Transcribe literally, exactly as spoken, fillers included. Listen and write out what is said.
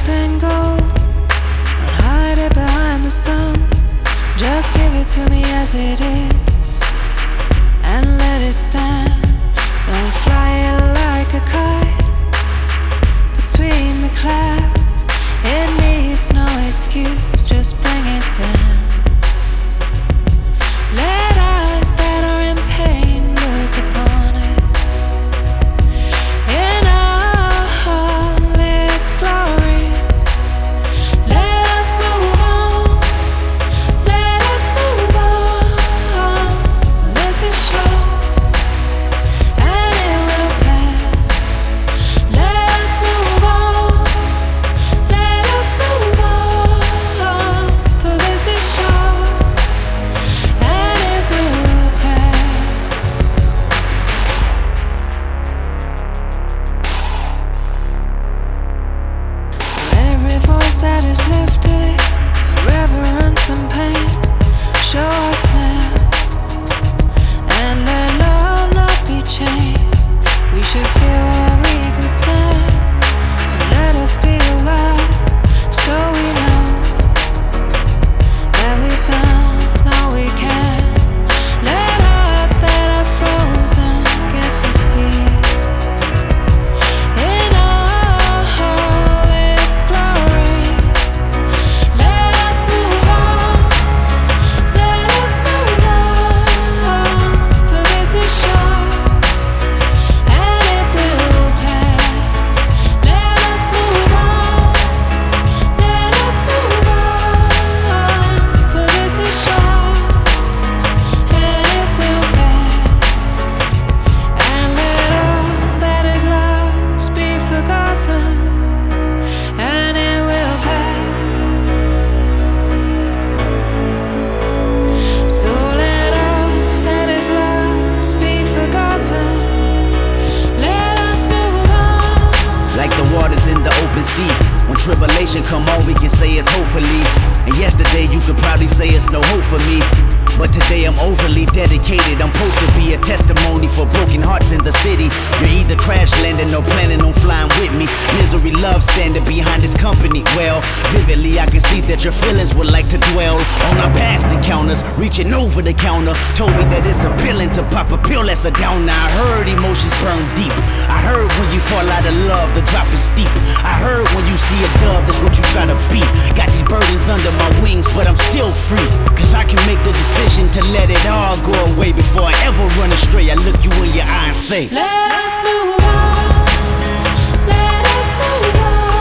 up in gold, don't hide it behind the sun. Just give it to me as it is and let it stand. Don't fly it like a kite between the clouds. It needs no excuse, just bring it down. Let eyes that are in pain look upon it in all its glory. Let us move on, let us move on. This is short and it will pass. Let us move on, let us move on. For this is short and it will pass. Every voice that is lifted, reverence and pain, show us now, and let love not be chained. We should feel what we can stand, and let us be alive, so we know that we've done all we can. Let us that are frozen get to see in all its glory. Let us move on, let us move on. For this is short and it will pass. Let us move on, let us move on. For this is short and it will pass. And let all that is lost be forgotten, and it will pass. So let all that is lost be forgotten. Let us move on. Like the waters in the open sea. When tribulation come, all we can say is hopefully. And yesterday you could probably say it's no hope for me, but today I'm overly dedicated. I'm supposed to be a testimony for broken hearts in the city. You're either crash landing or planning on flying with me. Misery loves standing behind this company. Well, vividly I can see that your feelings would like to dwell on our past encounters. Reaching over the counter told me that it's appealing to pop a pill that's a downer. I heard emotions burn deep. I heard when you fall out of love, the drop is steep. I heard when you see a dove, that's what you try to be. Got these burdens under my wings, but I'm still free, cause I can make the decision to let it all go away before I ever run astray. I look you in your eye and say, Let us move on, let us move on.